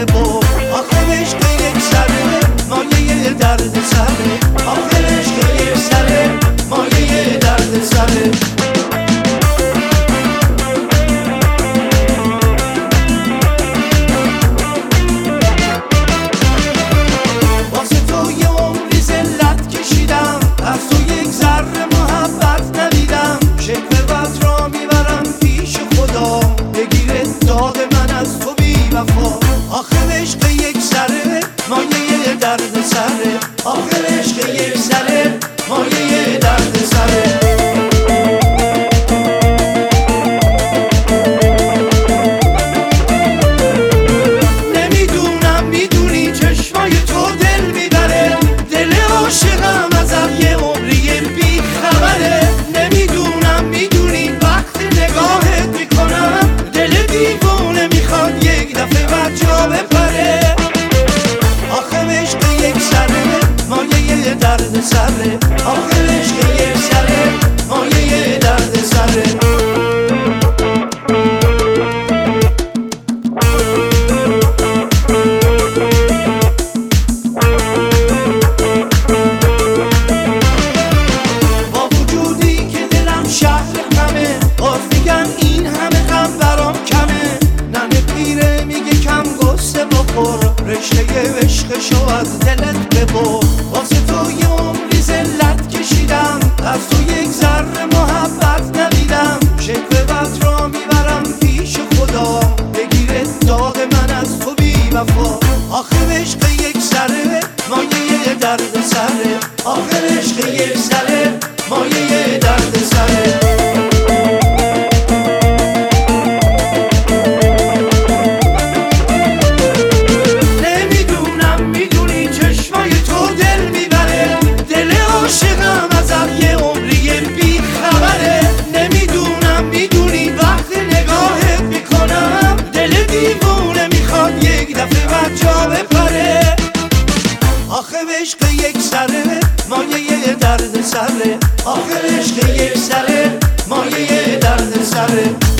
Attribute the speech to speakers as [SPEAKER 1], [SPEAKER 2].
[SPEAKER 1] ببر. آخه عشق یک سره مایه درد سره. آخه عشق یک سره مایه درد سره. واسه تو یه عمری ذلت کشیدم، از تو یک ذره محبت ندیدم. شکوه بد را میبرم پیش خدا، بگیره داد من از تو بی وفا. آخه عشق یک سره مایه درد سره. آخه عشق یک سره مایه درد سره. نمیدونم میدونی چشمای تو دل میبره، دل عاشقم ازت یه عمری بی خبره. نمیدونم میدونی وقتی نگاهت میکنم دل دیوونه میخواد یک دفعه بر جا بپره. آخه عشق یک سره مایه درد سره. آخه عشق یک سره مایه درد سره. با وجودی که دلم شهر غمه، باز میگم این همه غم برام کمه. ننه پیره میگه کم گسته بخور، رشته عشقشو از دلت ببر. واسه تو یه عمری ذلت کشیدم، از تو یک ذره محبت ندیدم. شکوه بد را میبرم پیش خدا، بگیره داد من از تو بی وفا. آخه عشق یک سره مایه درد سره. آخه عشق یک سره مایه درد سره. نمیدونم میدونی چشمای تو دل میبره، دل عاشقم ازت یه عمری بی خبره. نمیدونم میدونی وقتی نگاهت میکنم دل دیوونه میخواد یک دفعه بر جا بپره. آخه عشق یک سره مایه درد سره. آخه عشق یک سره مایه درد سره.